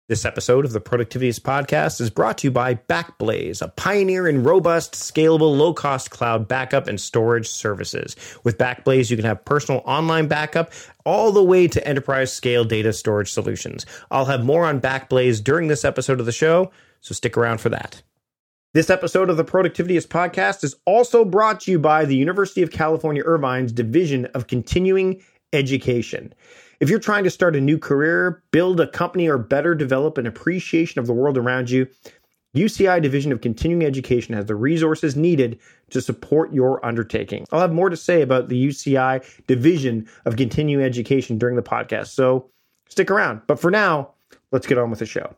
This episode of the Productivityist Podcast is brought to you by Backblaze, a pioneer in robust, scalable, low-cost cloud backup and storage services. With Backblaze, you can have personal online backup all the way to enterprise-scale data storage solutions. I'll have more on Backblaze during this episode of the show, so stick around for that. This episode of the Productivityist Podcast is also brought to you by the University of California, Irvine's Division of Continuing Education. If you're trying to start a new career, build a company, or better develop an appreciation of the world around you, UCI Division of Continuing Education has the resources needed to support your undertaking. I'll have more to say about the UCI Division of Continuing Education during the podcast, so stick around. But for now, let's get on with the show.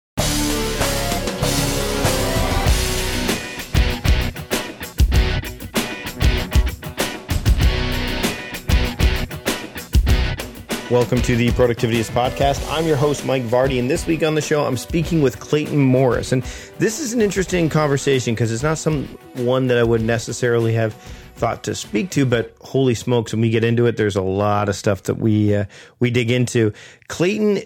Welcome to the Productivityist Podcast. I'm your host, Mike Vardy, and this week on the show, I'm speaking with Clayton Morris. And this is an interesting conversation because it's not someone that I would necessarily have thought to speak to, but holy smokes, when we get into it, there's a lot of stuff that we dig into. Clayton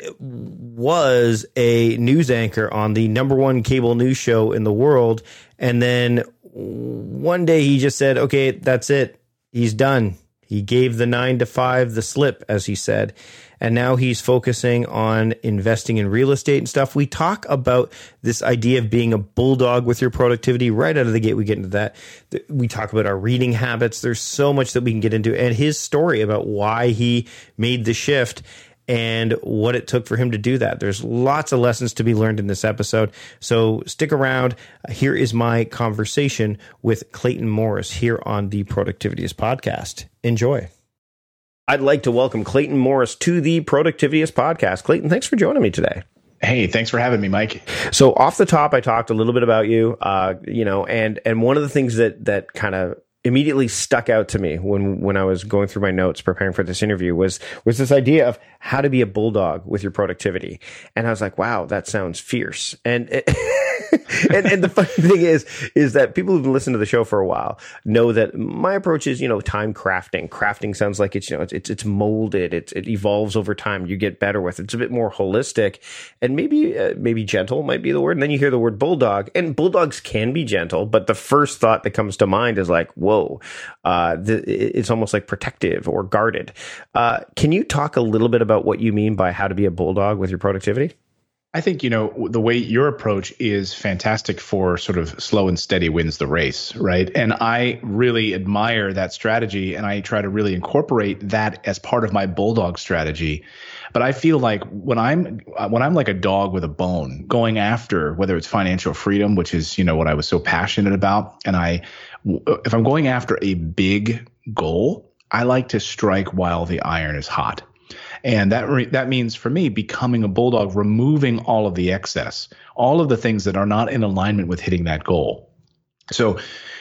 was a news anchor on the number one cable news show in the world, and then one day he just said, okay, that's it. He's done. He gave the 9 to 5 the slip, as he said, and now he's focusing on investing in real estate and stuff. We talk about this idea of being a bulldog with your productivity right out of the gate. We get into that. We talk about our reading habits. There's so much that we can get into, and his story about why he made the shift and what it took for him to do that. There's lots of lessons to be learned in this episode, so stick around. Here is my conversation with Clayton Morris here on the Productivityist Podcast. Enjoy. I'd like to welcome Clayton Morris to the Productivityist Podcast. Clayton, thanks for joining me today. Hey, thanks for having me, Mike. So off the top, I talked a little bit about you, and one of the things that kind of immediately stuck out to me when I was going through my notes preparing for this interview was this idea of how to be a bulldog with your productivity. And I was like, wow, that sounds fierce. And and the funny thing is that people who've listened to the show for a while know that my approach is, time crafting. Crafting sounds like it's molded. It evolves over time. You get better with it. It's a bit more holistic, and maybe gentle might be the word. And then you hear the word bulldog, and bulldogs can be gentle, but the first thought that comes to mind is like, whoa, it's almost like protective or guarded. Can you talk a little bit about what you mean by how to be a bulldog with your productivity? I think, the way your approach is fantastic for sort of slow and steady wins the race, right? And I really admire that strategy, and I try to really incorporate that as part of my bulldog strategy. But I feel like when I'm like a dog with a bone, going after whether it's financial freedom, which is, what I was so passionate about, and if I'm going after a big goal, I like to strike while the iron is hot. And that means for me becoming a bulldog, removing all of the excess, all of the things that are not in alignment with hitting that goal. So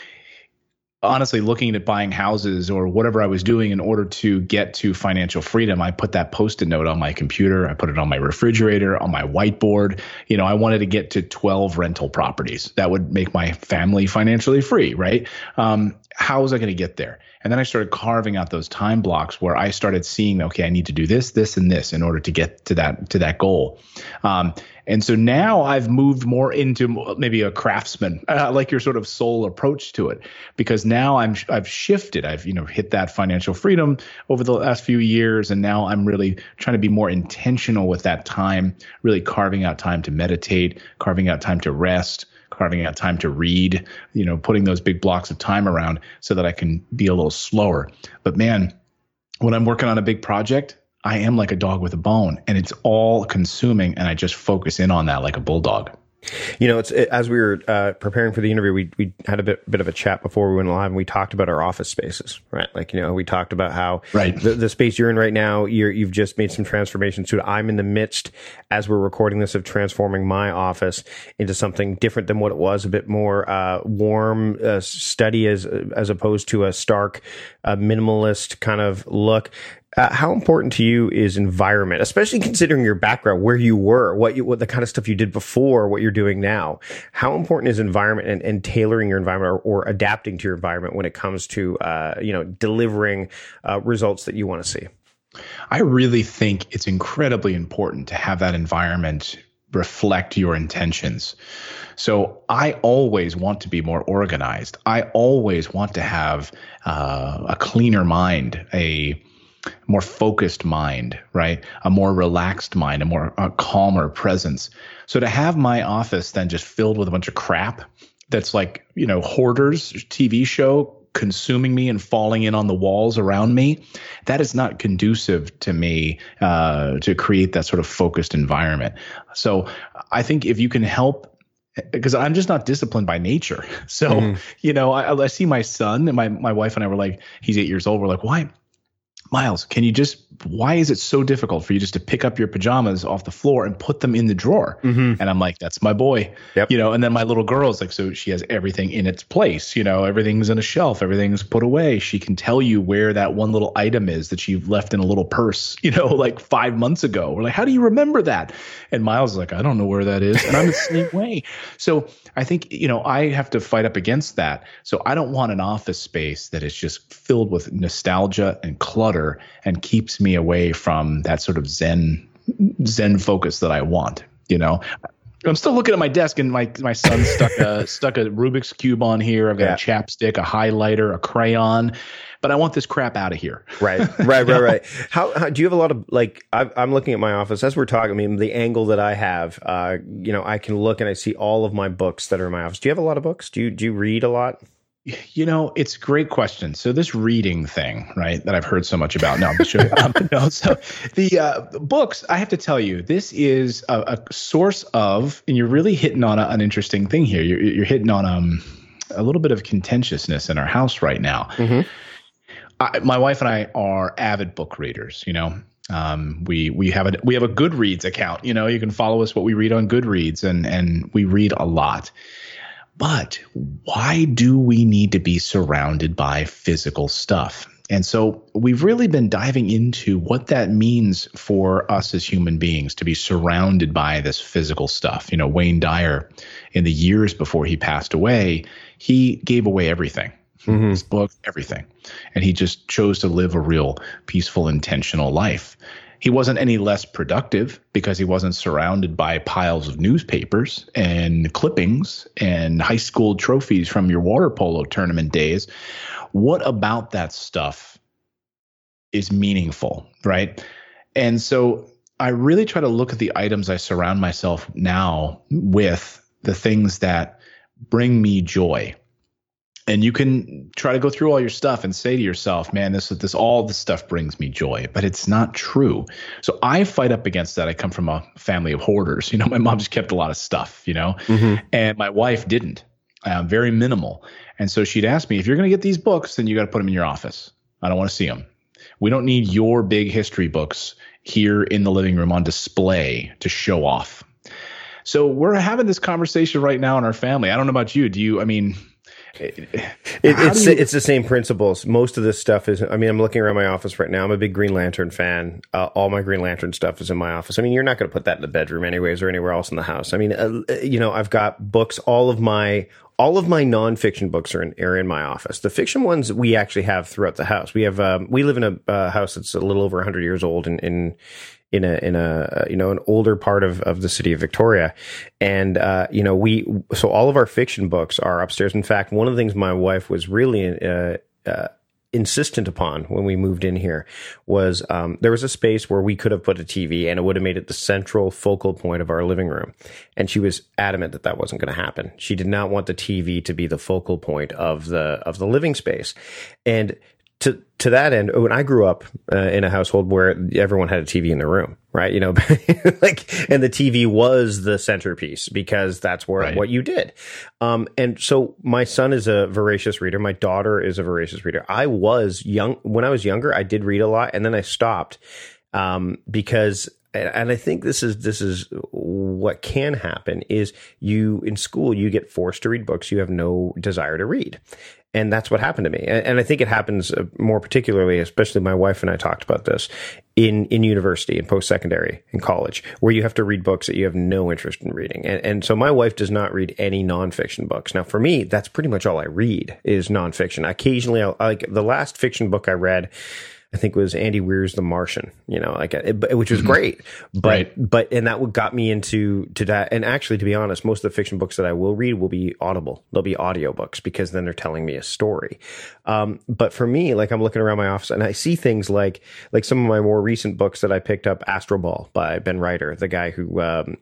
honestly, looking at buying houses or whatever I was doing in order to get to financial freedom, I put that Post-it note on my computer. I put it on my refrigerator, on my whiteboard. I wanted to get to 12 rental properties. That would make my family financially free, right? How was I going to get there? And then I started carving out those time blocks where I started seeing, okay, I need to do this, this, and this in order to get to that goal. And so now I've moved more into maybe a craftsman, like your sort of soul approach to it, because now I've shifted. I've hit that financial freedom over the last few years, and now I'm really trying to be more intentional with that time, really carving out time to meditate, carving out time to rest, carving out time to read, putting those big blocks of time around so that I can be a little slower. But man, when I'm working on a big project, I am like a dog with a bone, and it's all consuming, and I just focus in on that like a bulldog. As we were preparing for the interview, we had a bit of a chat before we went live, and we talked about our office spaces, right? We talked about how the space you're in right now, you've just made some transformations to it. I'm in the midst, as we're recording this, of transforming my office into something different than what it was, a bit more warm, study as opposed to a stark, minimalist kind of look. How important to you is environment, especially considering your background, where you were, what the kind of stuff you did before, what you're doing now? How important is environment and tailoring your environment or adapting to your environment when it comes to delivering results that you want to see? I really think it's incredibly important to have that environment reflect your intentions. So I always want to be more organized. I always want to have a cleaner mind, a more focused mind, right? A more relaxed mind, a calmer presence. So to have my office then just filled with a bunch of crap that's like, Hoarders TV show consuming me and falling in on the walls around me, that is not conducive to me to create that sort of focused environment. So I think if you can help, because I'm just not disciplined by nature. So, I see my son, and my wife and I were like, he's 8 years old. We're like, why? Miles, why is it so difficult for you just to pick up your pajamas off the floor and put them in the drawer? Mm-hmm. And I'm like, that's my boy. Yep. And then my little girl's like, so she has everything in its place. Everything's in a shelf. Everything's put away. She can tell you where that one little item is that she left in a little purse, like 5 months ago. We're like, how do you remember that? And Miles is like, I don't know where that is. And I'm the same way. So I think, I have to fight up against that. So I don't want an office space that is just filled with nostalgia and clutter and keeps me away from that sort of zen focus that I want. I'm still looking at my desk, and my son stuck a Rubik's Cube on here. I've got a chapstick, a highlighter, a crayon, but I want this crap out of here. Right. How do you have a lot of, like, I'm looking at my office as we're talking. I mean, the angle that I have, I can look and I see all of my books that are in my office. Do you have a lot of books? Do you read a lot? It's a great question. So this reading thing, right, that I've heard so much about. No, I'm sure. So the books, I have to tell you, this is a source of, and you're really hitting on an interesting thing here. You're hitting on a little bit of contentiousness in our house right now. Mm-hmm. My wife and I are avid book readers. We have a Goodreads account. You can follow us what we read on Goodreads, and we read a lot. But why do we need to be surrounded by physical stuff? And so we've really been diving into what that means for us as human beings to be surrounded by this physical stuff. Wayne Dyer, in the years before he passed away, he gave away everything. Mm-hmm. His book, everything. And he just chose to live a real peaceful, intentional life. He wasn't any less productive because he wasn't surrounded by piles of newspapers and clippings and high school trophies from your water polo tournament days. What about that stuff is meaningful, right? And so I really try to look at the items I surround myself now with, the things that bring me joy. And you can try to go through all your stuff and say to yourself, man, all this stuff brings me joy, but it's not true. So I fight up against that. I come from a family of hoarders. My mom just kept a lot of stuff, mm-hmm. and my wife didn't, very minimal. And so she'd ask me, if you're going to get these books, then you got to put them in your office. I don't want to see them. We don't need your big history books here in the living room on display to show off. So we're having this conversation right now in our family. I don't know about you. It's the same principles. Most of this stuff is, I'm looking around my office right now. I'm a big Green Lantern fan. All my Green Lantern stuff is in my office. You're not going to put that in the bedroom anyways or anywhere else in the house. I've got books. All of my nonfiction books are in my office. The fiction ones we actually have throughout the house. We live in a house that's a little over 100 years old in an older part of the city of Victoria. And, so all of our fiction books are upstairs. In fact, one of the things my wife was really, insistent upon when we moved in here was, there was a space where we could have put a TV and it would have made it the central focal point of our living room. And she was adamant that wasn't going to happen. She did not want the TV to be the focal point of the living space. And to that end, when I grew up in a household where everyone had a TV in the room, right? And the TV was the centerpiece because that's what you did. And so my son is a voracious reader. My daughter is a voracious reader. When I was younger, I did read a lot, and then I stopped because. And I think this is what can happen is in school, you get forced to read books you have no desire to read. And that's what happened to me. And I think it happens more particularly, especially my wife and I talked about this in university and post-secondary and college, where you have to read books that you have no interest in reading. And so my wife does not read any nonfiction books. Now, for me, that's pretty much all I read is nonfiction. Occasionally, the last fiction book I read, I think it was Andy Weir's The Martian, which was great. But and that got me into that. And actually, to be honest, most of the fiction books that I will read will be Audible. They'll be audiobooks because then they're telling me a story. But for me, like, I'm looking around my office and I see things like some of my more recent books that I picked up, Astro Ball by Ben Reiter, the guy who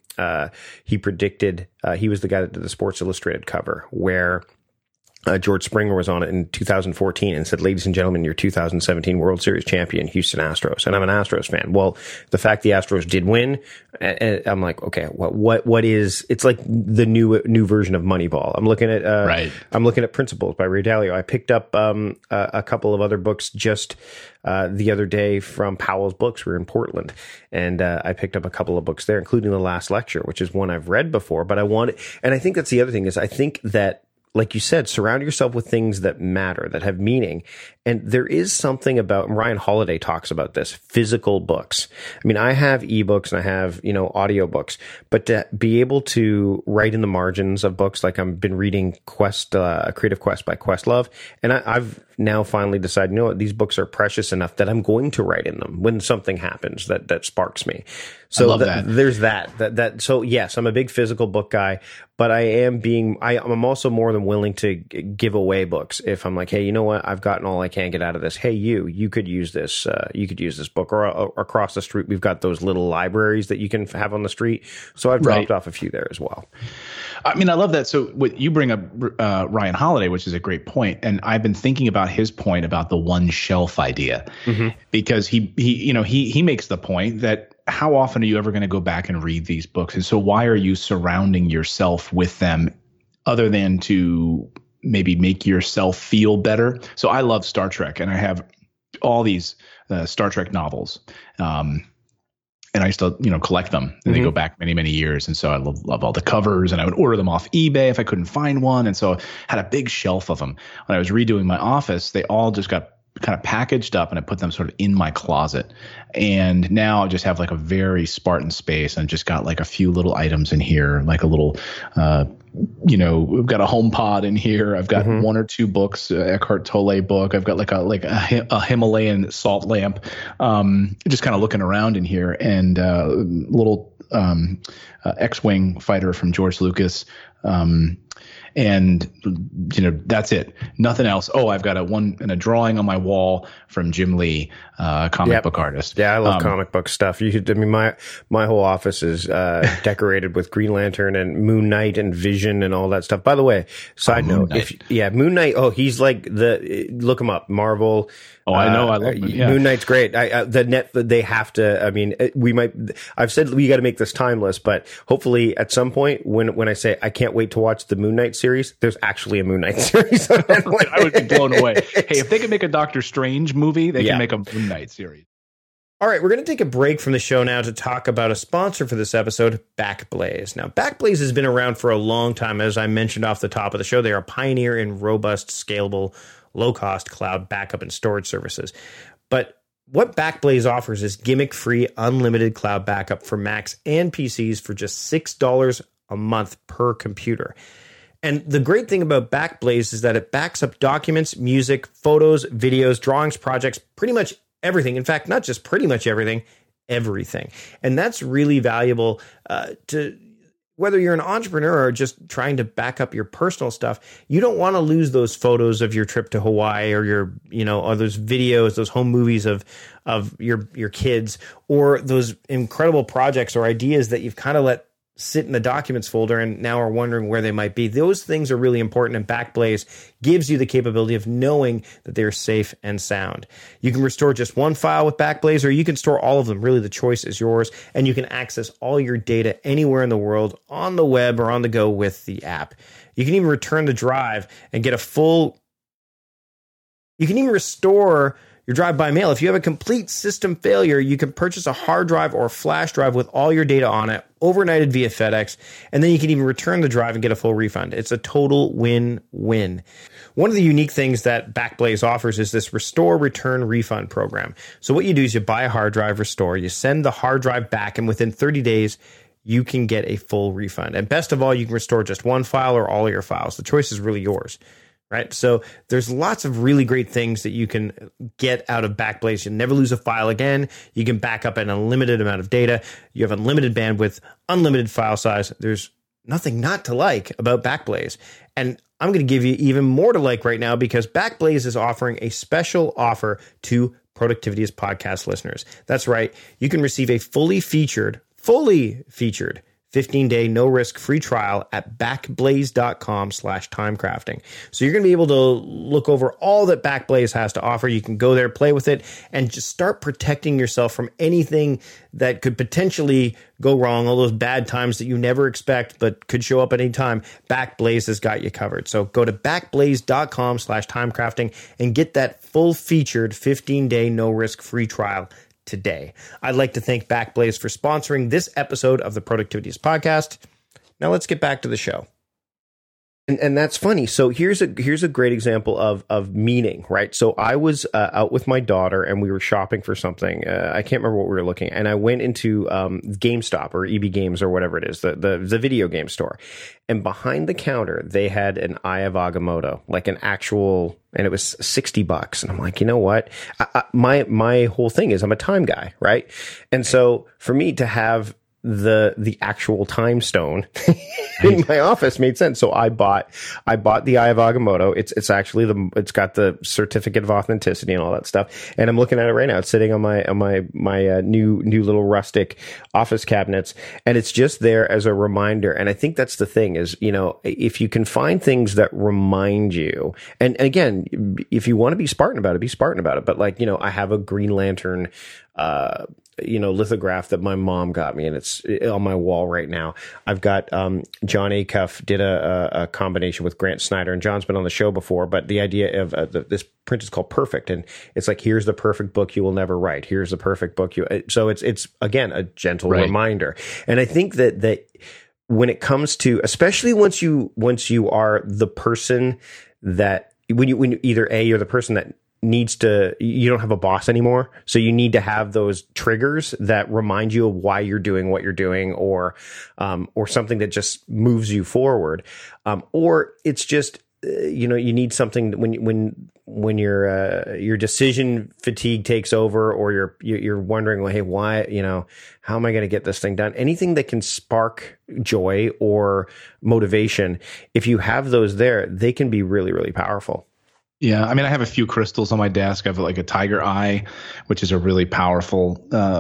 he predicted, he was the guy that did the Sports Illustrated cover where George Springer was on it in 2014 and said, "Ladies and gentlemen, your 2017 World Series champion, Houston Astros." And I'm an Astros fan. Well, the fact the Astros did win, and I'm like, okay, what is? It's like the new version of Moneyball. I'm looking at I'm looking at Principles by Ray Dalio. I picked up a couple of other books just the other day from Powell's Books. We're in Portland, and I picked up a couple of books there, including The Last Lecture, which is one I've read before. But and I think that's the other thing is I think that, like you said, surround yourself with things that matter, that have meaning. And there is something about, and Ryan Holiday talks about this, physical books. I mean, I have ebooks and I have, audiobooks, but to be able to write in the margins of books, like I've been reading Creative Quest by Questlove, and I've now finally decided, you know what, these books are precious enough that I'm going to write in them when something happens that sparks me. So I love that. There's that. So yes, I'm a big physical book guy, but I'm also more than willing to give away books. If I'm like, hey, you know what, I've gotten all I can get out of this. Hey, you could use this. You could use this book. Or across the street, we've got those little libraries that you can have on the street. So I've dropped off a few there as well. I mean, I love that. So what you bring up, Ryan Holiday, which is a great point, and I've been thinking about his point about the one shelf idea, because he makes the point that how often are you ever going to go back and read these books? And so why are you surrounding yourself with them other than to maybe make yourself feel better? So I love Star Trek, and I have all these Star Trek novels. And I used to, collect them, and they go back many, many years. And so I love all the covers, and I would order them off eBay if I couldn't find one. And so I had a big shelf of them. When I was redoing my office, they all just got kind of packaged up, and I put them sort of in my closet. And now I just have like a very Spartan space, and just got like a few little items in here, like a little, we've got a HomePod in here. I've got one or two books, Eckhart Tolle book. I've got like a Himalayan salt lamp. Just kind of looking around in here, and little X-wing fighter from George Lucas. And that's it. Nothing else. Oh, I've got a drawing on my wall from Jim Lee, comic book artist. Yeah, I love comic book stuff. My whole office is decorated with Green Lantern and Moon Knight and Vision and all that stuff. By the way, side note, Moon Knight. Oh, he's like look him up, Marvel. Oh, I know. I love him. Yeah. Moon Knight's great. They have to. I mean, I've said we got to make this timeless, but hopefully at some point when I say I can't wait to watch the Moon Knight series, there's actually a Moon Knight series. I would be blown away. Hey, if they could make a Doctor Strange movie, they can make a Moon Knight series. All right, we're going to take a break from the show now to talk about a sponsor for this episode, Backblaze. Now, Backblaze has been around for a long time. As I mentioned off the top of the show, they are a pioneer in robust, scalable, low-cost cloud backup and storage services. But what Backblaze offers is gimmick-free, unlimited cloud backup for Macs and PCs for just $6 a month per computer. And the great thing about Backblaze is that it backs up documents, music, photos, videos, drawings, projects, pretty much everything. In fact, not just pretty much everything. And that's really valuable to whether you're an entrepreneur or just trying to back up your personal stuff. You don't want to lose those photos of your trip to Hawaii or or those videos, those home movies of your kids, or those incredible projects or ideas that you've kind of let sit in the documents folder and now are wondering where they might be. Those things are really important, and Backblaze gives you the capability of knowing that they're safe and sound. You can restore just one file with Backblaze, or you can store all of them. Really, the choice is yours, and you can access all your data anywhere in the world, on the web or on the go with the app. You can even return the drive and get you can even restore your drive by mail. If you have a complete system failure, you can purchase a hard drive or flash drive with all your data on it, overnighted via FedEx, and then you can even return the drive and get a full refund. It's a total win-win. One of the unique things that Backblaze offers is this restore, return, refund program. So what you do is you buy a hard drive, restore, you send the hard drive back, and within 30 days, you can get a full refund. And best of all, you can restore just one file or all of your files. The choice is really yours. right? So there's lots of really great things that you can get out of Backblaze. You'll never lose a file again. You can back up an unlimited amount of data. You have unlimited bandwidth, unlimited file size. There's nothing not to like about Backblaze. And I'm going to give you even more to like right now because Backblaze is offering a special offer to Productivity is Podcast listeners. That's right. You can receive a fully featured 15-day no-risk free trial at backblaze.com/timecrafting. So you're going to be able to look over all that Backblaze has to offer. You can go there, play with it, and just start protecting yourself from anything that could potentially go wrong, all those bad times that you never expect but could show up at any time. Backblaze has got you covered. So go to backblaze.com/timecrafting and get that full-featured 15-day no-risk free trial today. I'd like to thank Backblaze for sponsoring this episode of the Productivityist Podcast. Now let's get back to the show. And that's funny. So here's a great example of meaning, right? So I was out with my daughter and we were shopping for something. I can't remember what we were looking at. And I went into GameStop or EB Games or whatever it is, the video game store. And behind the counter, they had an Eye of Agamotto, like an actual, and it was $60. And I'm like, you know what? My whole thing is I'm a time guy, right? And so for me to have the actual time stone in my office made sense. So I bought the Eye of Agamotto. It's actually it's got the certificate of authenticity and all that stuff. And I'm looking at it right now. It's sitting on my new little rustic office cabinets. And it's just there as a reminder. And I think that's the thing is, you know, if you can find things that remind you, and again, if you want to be Spartan about it. But like, you know, I have a Green Lantern, lithograph that my mom got me, and it's on my wall right now. I've got John Acuff did a combination with Grant Snyder, and John's been on the show before, but the idea of this print is called Perfect, and it's like, here's the perfect book you will never write. Here's the perfect book so it's again a gentle reminder. And I think that when it comes to, especially once you are the person that when you either you're the person that you don't have a boss anymore. So you need to have those triggers that remind you of why you're doing what you're doing, or something that just moves you forward. Or it's just, you need something when your decision fatigue takes over, or you're wondering, well, hey, why, how am I going to get this thing done? Anything that can spark joy or motivation, if you have those there, they can be really, really powerful. Yeah, I mean, I have a few crystals on my desk. I have like a tiger eye, which is a really powerful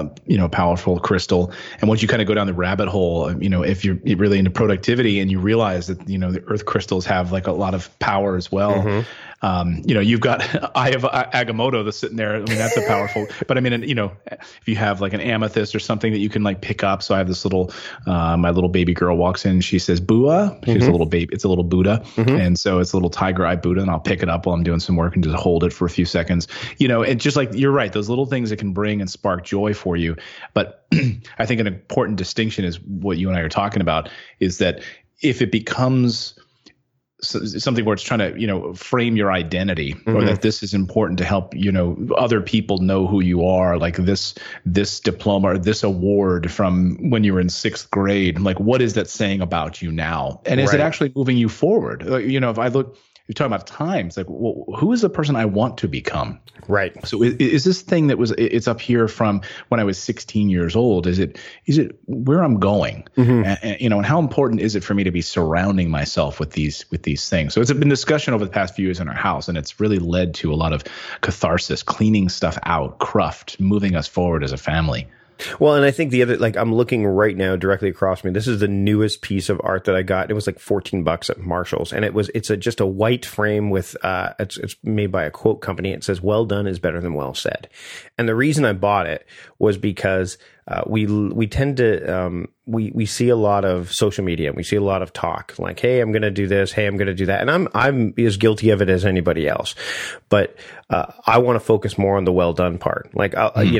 crystal. And once you kind of go down the rabbit hole, if you're really into productivity and you realize that, the earth crystals have like a lot of power as well. Mm-hmm. You've got Eye of Agamotto that's sitting there. I mean, that's a powerful, but I mean, if you have like an amethyst or something that you can like pick up. So I have this little, my little baby girl walks in, she says, Bua. She's a little baby. It's a little Buddha. Mm-hmm. And so it's a little tiger eye Buddha, and I'll pick it up while I'm doing some work and just hold it for a few seconds, and just like, you're right, those little things that can bring and spark joy for you. But I think an important distinction is what you and I are talking about, is that if it becomes something where it's trying to, frame your identity, mm-hmm. or that this is important to help, other people know who you are, like this diploma or this award from when you were in 6th grade, like, what is that saying about you now? And is it actually moving you forward? If I look, you're talking about time, it's like, well, who is the person I want to become? Right. So is this thing it's up here from when I was 16 years old? Is it where I'm going? Mm-hmm. And how important is it for me to be surrounding myself with these things? So it's been discussion over the past few years in our house, and it's really led to a lot of catharsis, cleaning stuff out, cruft, moving us forward as a family. Well, and I think the other, like, I'm looking right now directly across me. This is the newest piece of art that I got. It was like $14 at Marshall's, and it's just a white frame with it's made by a quote company. It says, "Well done is better than well said." And the reason I bought it was because we tend to we see a lot of social media. We see a lot of talk like, "Hey, I'm going to do this. Hey, I'm going to do that." And I'm as guilty of it as anybody else. But I want to focus more on the well done part. Like,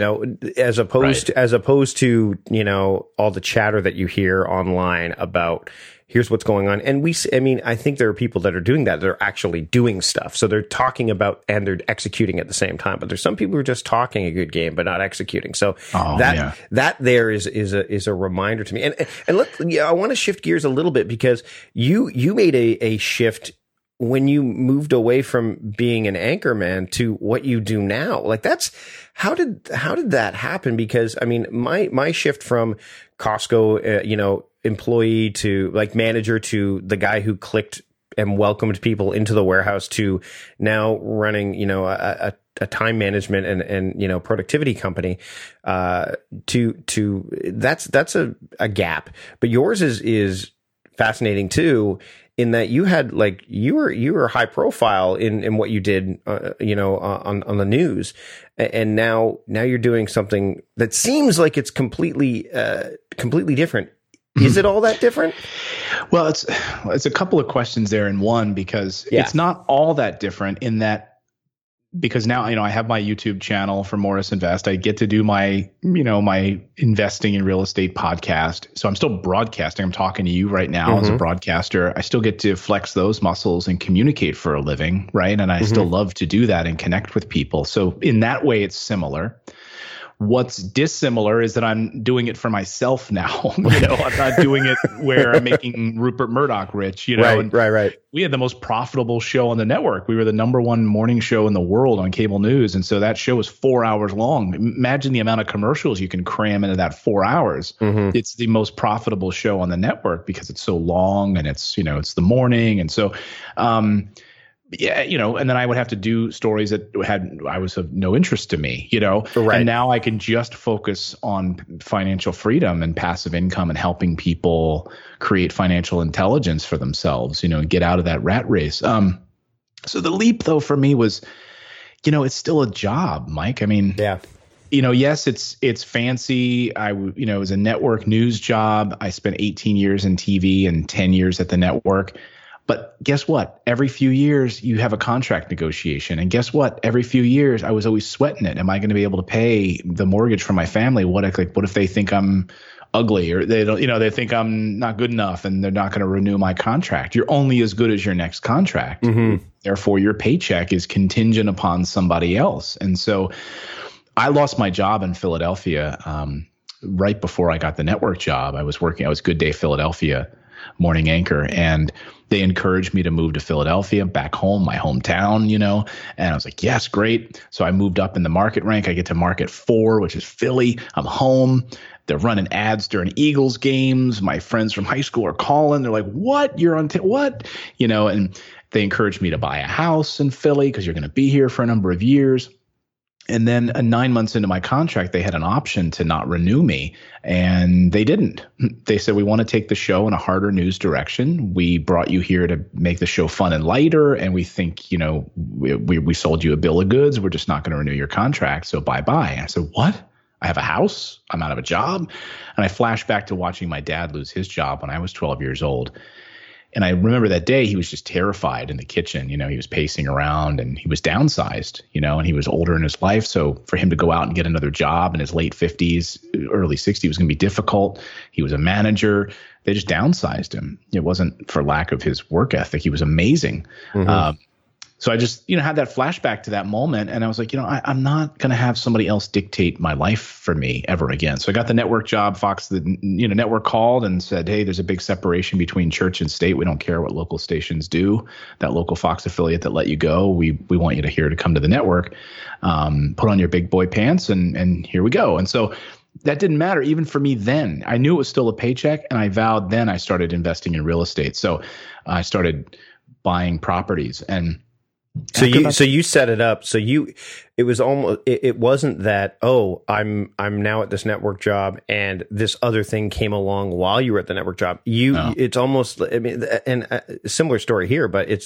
as opposed to all the chatter that you hear online about, here's what's going on. And I think there are people that are doing that. They're actually doing stuff. So they're talking about and they're executing at the same time. But there's some people who are just talking a good game, but not executing. So that there is a reminder to me. And I want to shift gears a little bit, because you made a shift when you moved away from being an anchorman to what you do now? Like how did that happen? Because I mean, my shift from Costco, employee to like manager to the guy who clicked and welcomed people into the warehouse to now running, a time management and productivity company, to that's a gap. But yours is fascinating too, in that you had like, you were high profile in what you did, on the news. And now you're doing something that seems like it's completely different. Is it all that different? Well, it's a couple of questions there in one, because it's not all that different in that, because now, I have my YouTube channel for Morris Invest. I get to do my investing in real estate podcast. So I'm still broadcasting. I'm talking to you right now as a broadcaster. I still get to flex those muscles and communicate for a living, right? And I still love to do that and connect with people. So in that way, it's similar. What's dissimilar is that I'm doing it for myself now. I'm not doing it where I'm making Rupert Murdoch rich. Right. We had the most profitable show on the network. We were the #1 morning show in the world on cable news, and so that show was 4 hours long. Imagine the amount of commercials you can cram into that 4 hours. It's the most profitable show on the network because it's so long, and it's the morning, and so. And then I would have to do stories that I was of no interest to me, Right. And now I can just focus on financial freedom and passive income and helping people create financial intelligence for themselves, and get out of that rat race. So the leap though for me was, it's still a job, Mike. I mean, yes, it's fancy. It was a network news job. I spent 18 years in TV and 10 years at the network. But guess what? Every few years you have a contract negotiation. And guess what? Every few years I was always sweating it. Am I going to be able to pay the mortgage for my family? What if they think I'm ugly, or they don't, they think I'm not good enough and they're not going to renew my contract? You're only as good as your next contract. Therefore, your paycheck is contingent upon somebody else. And so I lost my job in Philadelphia right before I got the network job. I was Good Day Philadelphia morning anchor, and they encouraged me to move to Philadelphia, back home, my hometown, and I was like, yes, great. So I moved up in the market rank. I get to market 4, which is Philly. I'm home. They're running ads during Eagles games. My friends from high school are calling. They're like, what? You're on what? And they encouraged me to buy a house in Philly because you're going to be here for a number of years. And then 9 months into my contract, they had an option to not renew me, and they didn't. They said, we want to take the show in a harder news direction. We brought you here to make the show fun and lighter, and we think, we sold you a bill of goods. We're just not going to renew your contract, so bye-bye. And I said, what? I have a house. I'm out of a job. And I flashed back to watching my dad lose his job when I was 12 years old. And I remember that day he was just terrified in the kitchen. He was pacing around, and he was downsized, and he was older in his life. So for him to go out and get another job in his late 50s, early 60s was going to be difficult. He was a manager. They just downsized him. It wasn't for lack of his work ethic. He was amazing. So I just, had that flashback to that moment, and I was like, I'm not going to have somebody else dictate my life for me ever again. So I got the network job. Fox, the network called and said, hey, there's a big separation between church and state. We don't care what local stations do. That local Fox affiliate that let you go, we want you to come to the network, put on your big boy pants, and here we go. And so that didn't matter even for me then. I knew it was still a paycheck, and I vowed then I started investing in real estate. So I started buying properties. And So you set it up. So it was almost, it wasn't that, I'm now at this network job and this other thing came along while you were at the network job. It's almost, and a similar story here, but it's,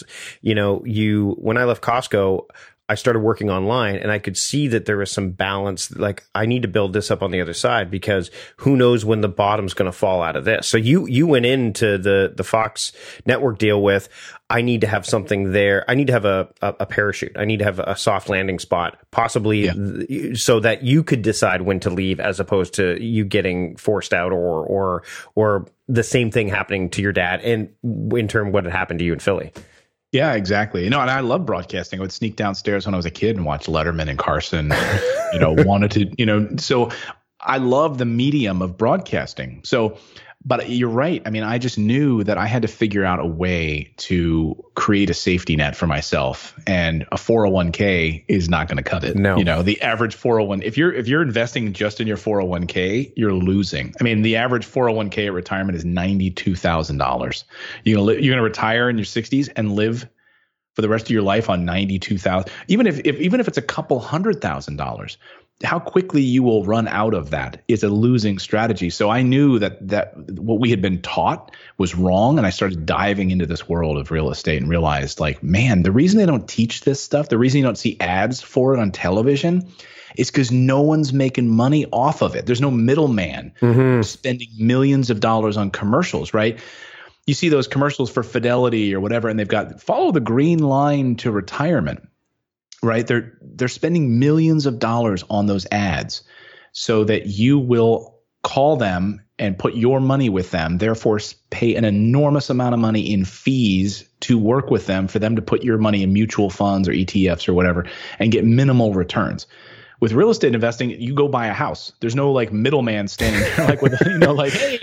when I left Costco, I started working online, and I could see that there was some balance. Like, I need to build this up on the other side, because who knows when the bottom's going to fall out of this. So you went into the Fox network deal with, I need to have something there. I need to have a parachute. I need to have a soft landing spot, possibly so that you could decide when to leave, as opposed to you getting forced out or the same thing happening to your dad, and in turn what had happened to you in Philly. Yeah, exactly. And I love broadcasting. I would sneak downstairs when I was a kid and watch Letterman and Carson, wanted to, so I love the medium of broadcasting. So But you're right. I mean, I just knew that I had to figure out a way to create a safety net for myself, and a 401k is not going to cut it. No. You know, the average 401, if you're investing just in your 401k, you're losing. I mean, the average 401k at retirement is $92,000. You're going to retire in your 60s and live for the rest of your life on $92,000. Even if it's a couple $100,000. How quickly you will run out of that is a losing strategy. So I knew that what we had been taught was wrong. And I started diving into this world of real estate and realized, like, man, the reason they don't teach this stuff, the reason you don't see ads for it on television is because no one's making money off of it. There's no middleman spending millions of dollars on commercials, right? You see those commercials for Fidelity or whatever, and they've got follow the green line to retirement. Right. They're spending millions of dollars on those ads so that you will call them and put your money with them, therefore pay an enormous amount of money in fees to work with them for them to put your money in mutual funds or ETFs or whatever and get minimal returns. With real estate investing, you go buy a house. There's no like middleman standing there like with, like, hey,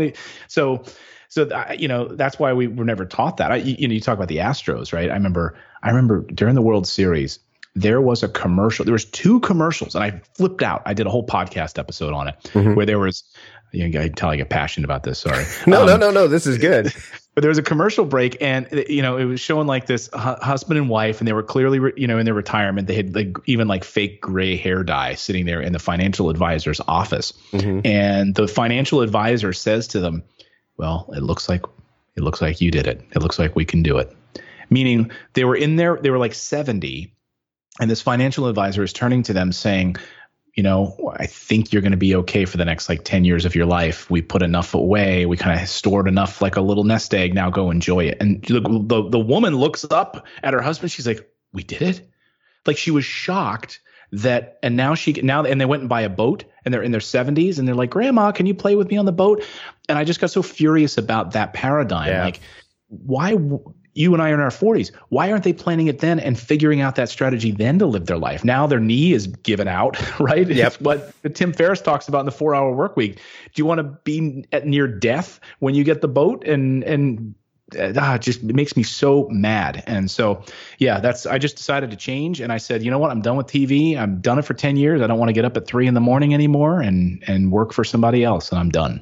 so that's why we were never taught that. You talk about the Astros, right? I remember during the World Series, there was a commercial. There was two commercials, and I flipped out. I did a whole podcast episode on it where there was. I can tell I get passionate about this. Sorry. No. This is good. But there was a commercial break, and it was showing like this husband and wife, and they were clearly in their retirement. They had even fake gray hair dye sitting there in the financial advisor's office, and the financial advisor says to them, "Well, it looks like you did it. It looks like we can do it." Meaning they were in there. They were like 70. And this financial advisor is turning to them saying, I think you're going to be okay for the next 10 years of your life. We put enough away. We kind of stored enough like a little nest egg. Now go enjoy it. And the woman looks up at her husband. She's like, we did it? Like she was shocked that, and they went and buy a boat and they're in their 70s and they're like, Grandma, can you play with me on the boat? And I just got so furious about that paradigm. Yeah. Like, why you and I are in our 40s. Why aren't they planning it then and figuring out that strategy then to live their life? Now their knee is given out, right? Yep. It's what Tim Ferriss talks about in the 4-Hour Work Week. Do you want to be at near death when you get the boat? And it just makes me so mad. And so, yeah, I just decided to change. And I said, you know what? I'm done with TV. I've done it for 10 years. I don't want to get up at 3 a.m. anymore and work for somebody else. And I'm done.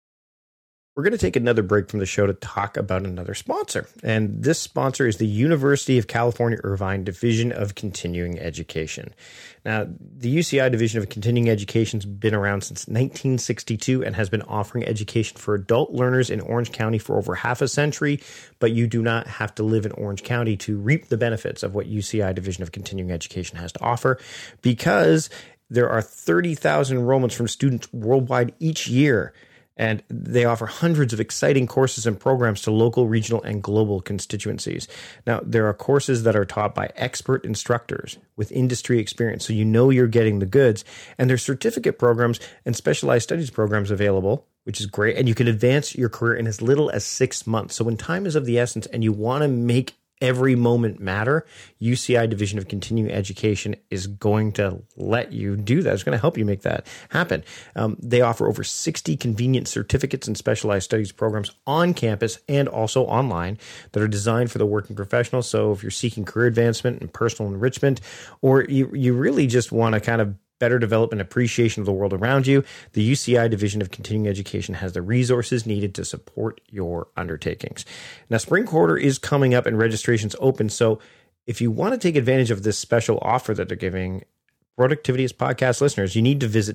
We're going to take another break from the show to talk about another sponsor. And this sponsor is the University of California, Irvine Division of Continuing Education. Now, the UCI Division of Continuing Education has been around since 1962 and has been offering education for adult learners in Orange County for over half a century, but you do not have to live in Orange County to reap the benefits of what UCI Division of Continuing Education has to offer, because there are 30,000 enrollments from students worldwide each year. And they offer hundreds of exciting courses and programs to local, regional, and global constituencies. Now, there are courses that are taught by expert instructors with industry experience, so you're getting the goods. And there's certificate programs and specialized studies programs available, which is great. And you can advance your career in as little as 6 months. So when time is of the essence and you want to make every moment matter, UCI Division of Continuing Education is going to let you do that. It's going to help you make that happen. They offer over 60 convenient certificates and specialized studies programs on campus and also online that are designed for the working professional. So if you're seeking career advancement and personal enrichment, or you really just want to kind of better develop an appreciation of the world around you, the UCI Division of Continuing Education has the resources needed to support your undertakings. Now, spring quarter is coming up and registration's open. So if you want to take advantage of this special offer that they're giving Productivity is Podcast listeners, you need to visit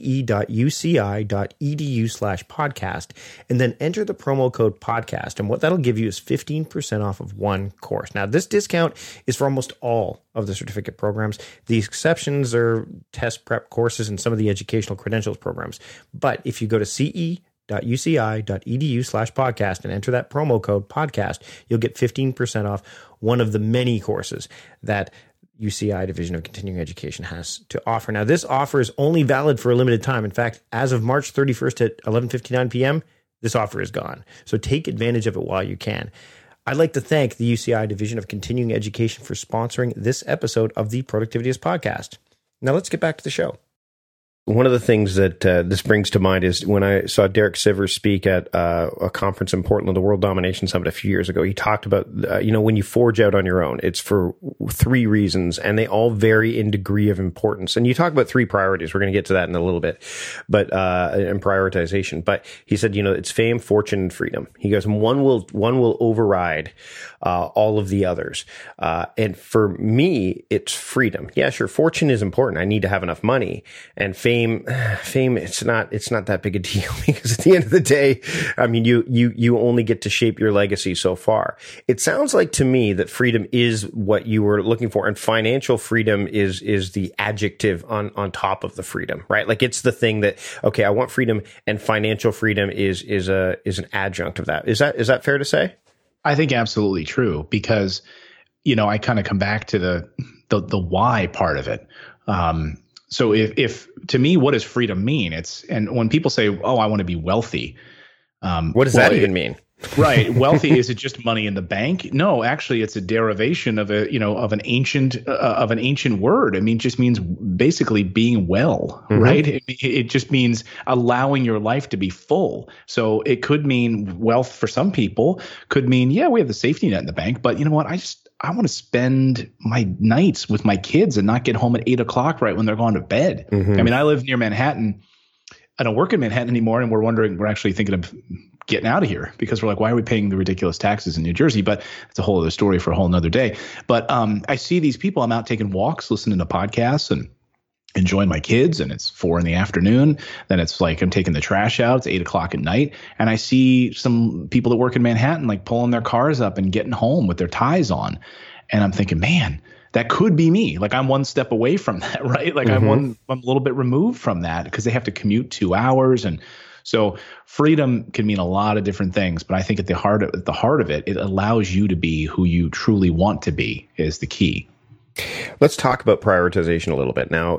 ce.uci.edu/podcast and then enter the promo code podcast. And what that'll give you is 15% off of one course. Now, this discount is for almost all of the certificate programs. The exceptions are test prep courses and some of the educational credentials programs. But if you go to ce.uci.edu/podcast and enter that promo code podcast, you'll get 15% off one of the many courses that UCI Division of Continuing Education has to offer. Now, this offer is only valid for a limited time. In fact, as of March 31st at 11:59 p.m., this offer is gone. So take advantage of it while you can. I'd like to thank the UCI Division of Continuing Education for sponsoring this episode of the Productivity is Podcast. Now, let's get back to the show. one of the things that this brings to mind is when I saw Derek Sivers speak at a conference in Portland, the World Domination Summit a few years ago. He talked about, when you forge out on your own, it's for 3 reasons, and they all vary in degree of importance. And you talk about 3 priorities. We're going to get to that in a little bit, but and prioritization. But he said, it's fame, fortune, and freedom. He goes, one will override all of the others. And for me, it's freedom. Yeah, sure. Fortune is important. I need to have enough money, and fame, it's not that big a deal because at the end of the day, I mean, you only get to shape your legacy so far. It sounds like to me that freedom is what you were looking for, and financial freedom is the adjective on top of the freedom, right? Like it's the thing that, okay, I want freedom, and financial freedom is an adjunct of that. Is that fair to say? I think absolutely true, because, I kind of come back to the why part of it. So if to me, what does freedom mean? And when people say, "Oh, I want to be wealthy," what does that even mean? Right. Wealthy, is it just money in the bank? No, actually, it's a derivation of an ancient word. I mean, it just means basically being well, right? It just means allowing your life to be full. So it could mean wealth for some people, could mean, yeah, we have the safety net in the bank, but you know what? I want to spend my nights with my kids and not get home at 8 o'clock right when they're going to bed. I mean, I live near Manhattan. I don't work in Manhattan anymore, and we're actually thinking of getting out of here because we're like, why are we paying the ridiculous taxes in New Jersey? But it's a whole other story for a whole nother day. But I see these people. I'm out taking walks, listening to podcasts, and enjoying my kids, and it's 4 p.m. Then it's like I'm taking the trash out. It's 8 o'clock at night, and I see some people that work in Manhattan like pulling their cars up and getting home with their ties on, and I'm thinking, man, that could be me. Like I'm one step away from that, right? Like I'm a little bit removed from that because they have to commute 2 hours. And so freedom can mean a lot of different things, but I think at the heart of it, it allows you to be who you truly want to be is the key. Let's talk about prioritization a little bit. Now,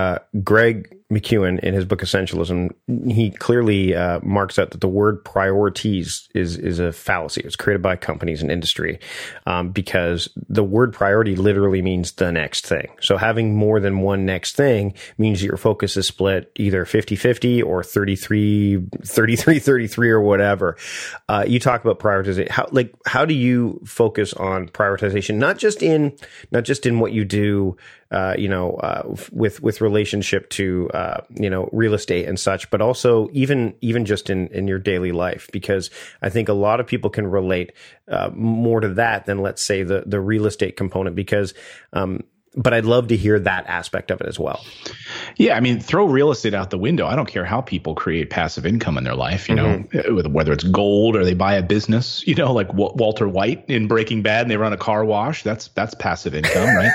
Greg McKeown, in his book Essentialism, he clearly marks out that the word priorities is a fallacy. It's created by companies and industry because the word priority literally means the next thing. So having more than one next thing means that your focus is split either 50-50 or 33-33 or whatever. You talk about prioritization. How do you focus on prioritization? Not just in what you do, with relationship to, real estate and such, but also even just in your daily life, because I think a lot of people can relate, more to that than, let's say, the real estate component, because, but I'd love to hear that aspect of it as well. Yeah, I mean, throw real estate out the window. I don't care how people create passive income in their life, whether it's gold or they buy a business, like Walter White in Breaking Bad, and they run a car wash. That's passive income, right?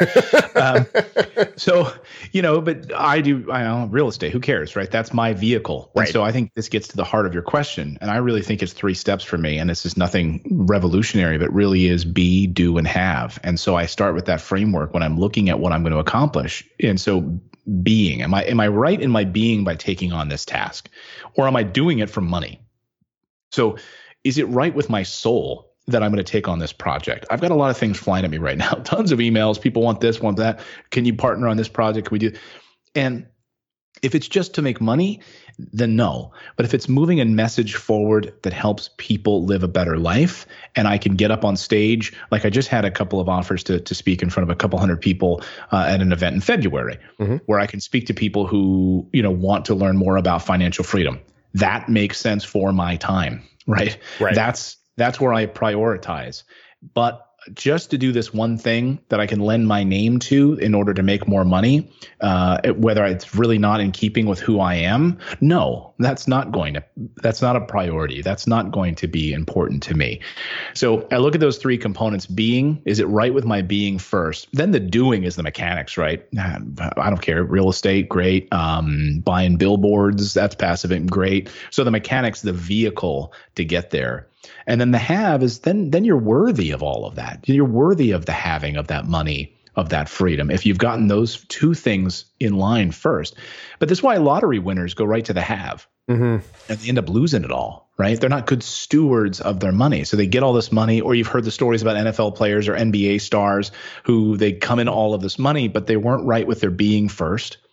But I know real estate. Who cares, right? That's my vehicle. Right. And so I think this gets to the heart of your question. And I really think it's 3 steps for me. And this is nothing revolutionary, but really is be, do, and have. And so I start with that framework when I'm looking at what I'm going to accomplish. And so being, am I right in my being by taking on this task, or am I doing it for money? So is it right with my soul that I'm going to take on this project? I've got a lot of things flying at me right now, tons of emails. People want this, want that. Can you partner on this project? Can we do? And if it's just to make money, then no. But if it's moving a message forward that helps people live a better life, and I can get up on stage, like I just had a couple of offers to speak in front of a couple hundred people at an event in February, where I can speak to people who, want to learn more about financial freedom. That makes sense for my time, right? That's where I prioritize. But just to do this one thing that I can lend my name to in order to make more money, whether it's really not in keeping with who I am, no, that's not a priority. That's not going to be important to me. So I look at those 3 components. Being, is it right with my being first? Then the doing is the mechanics, right? I don't care. Real estate, great. Buying billboards, that's passive income, great. So the mechanics, the vehicle to get there. And then the have is then you're worthy of all of that. You're worthy of the having of that money, of that freedom, if you've gotten those 2 things in line first. But that's why lottery winners go right to the have. And they end up losing it all, right? They're not good stewards of their money. So they get all this money, or you've heard the stories about NFL players or NBA stars who they come in all of this money, but they weren't right with their being first.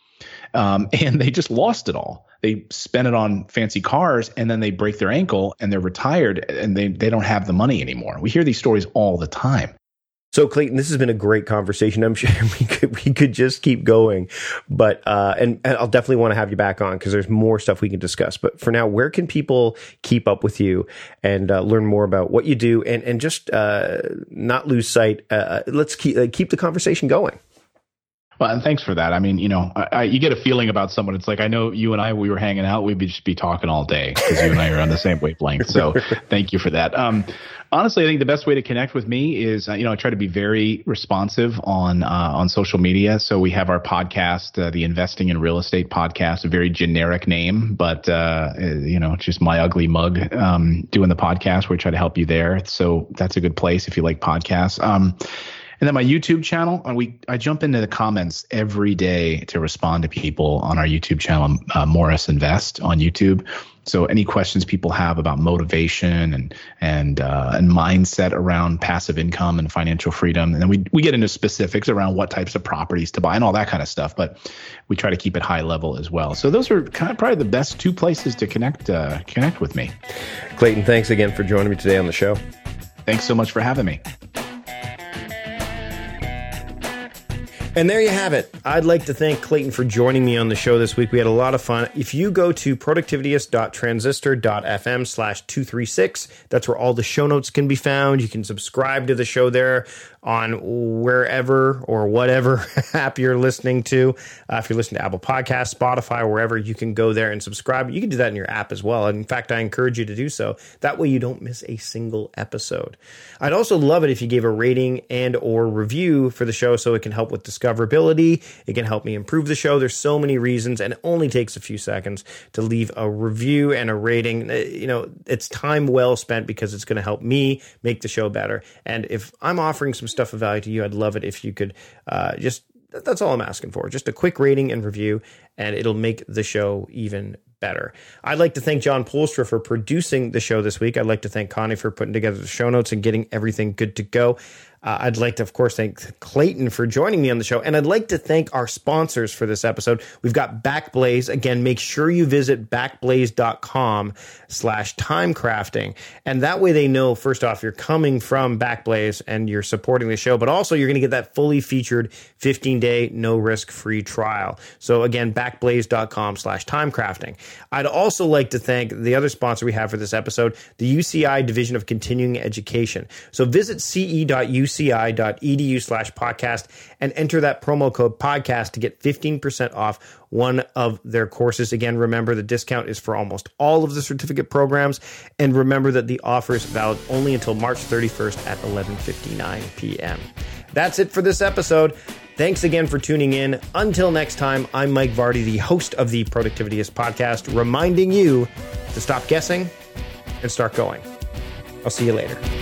and they just lost it all. They spend it on fancy cars, and then they break their ankle and they're retired, and they don't have the money anymore. We hear these stories all the time. So Clayton, this has been a great conversation. I'm sure we could just keep going, but and I'll definitely want to have you back on because there's more stuff we can discuss. But for now, where can people keep up with you and learn more about what you do and just not lose sight? Let's keep the conversation going. Well, and thanks for that. I mean, you get a feeling about someone. It's like, I know you and I, we were hanging out, we'd just be talking all day because you and I are on the same wavelength. So thank you for that. Honestly, I think the best way to connect with me is, I try to be very responsive on social media. So we have our podcast, the Investing in Real Estate podcast, a very generic name, but, it's just my ugly mug doing the podcast where we try to help you there. So that's a good place if you like podcasts. And then my YouTube channel, I jump into the comments every day to respond to people on our YouTube channel, Morris Invest on YouTube. So any questions people have about motivation and mindset around passive income and financial freedom, and then we get into specifics around what types of properties to buy and all that kind of stuff. But we try to keep it high level as well. So those are kind of probably the best two places to connect with me. Clayton, thanks again for joining me today on the show. Thanks so much for having me. And there you have it. I'd like to thank Clayton for joining me on the show this week. We had a lot of fun. If you go to productivityist.transistor.fm/236, that's where all the show notes can be found. You can subscribe to the show there on wherever or whatever app you're listening to. If you're listening to Apple Podcasts, Spotify, or wherever, you can go there and subscribe. You can do that in your app as well. And in fact, I encourage you to do so. That way you don't miss a single episode. I'd also love it if you gave a rating and or review for the show so it can help with discoverability. It can help me improve the show. There's so many reasons, and it only takes a few seconds to leave a review and a rating. It's time well spent because it's going to help me make the show better. And if I'm offering some stuff of value to you, I'd love it if you could that's all I'm asking for. Just a quick rating and review, and it'll make the show even better. I'd like to thank John Poelstra for producing the show this week. I'd like to thank Connie for putting together the show notes and getting everything good to go. I'd like to, of course, thank Clayton for joining me on the show. And I'd like to thank our sponsors for this episode. We've got Backblaze. Again, make sure you visit backblaze.com/timecrafting. And that way they know, first off, you're coming from Backblaze and you're supporting the show, but also you're going to get that fully featured 15-day no risk free trial. So again, backblaze.com/timecrafting. I'd also like to thank the other sponsor we have for this episode, the UCI Division of Continuing Education. So visit ce.uci.edu/podcast and enter that promo code podcast to get 15% off one of their courses. Again, remember the discount is for almost all of the certificate programs. And remember that the offer is valid only until March 31st at 11:59 p.m. That's it for this episode. Thanks again for tuning in. Until next time, I'm Mike Vardy, the host of the Productivityist podcast, reminding you to stop guessing and start going. I'll see you later.